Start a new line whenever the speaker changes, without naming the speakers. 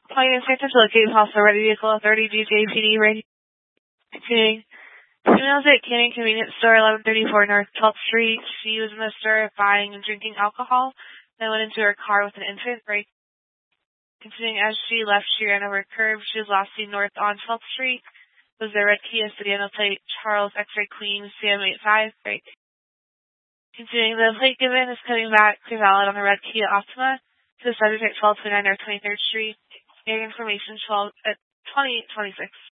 Calling in San Francisco, Cape Hostel, Ready Vehicle Authority, DJPD, radio. Continuing. Females at Canning Convenience Store, 1134 North 12th Street. She was in the store buying and drinking alcohol, then went into her car with an infant. Break. Continuing, as she left, she ran over a curb. She was last seen north on 12th Street. Was the red Kia Sedano plate, Charles X-Ray Queen, CM85. Break. Continuing, the plate given is coming back clear valid on the red Kia Optima to the subject at 1229 North 23rd Street. Information 2026.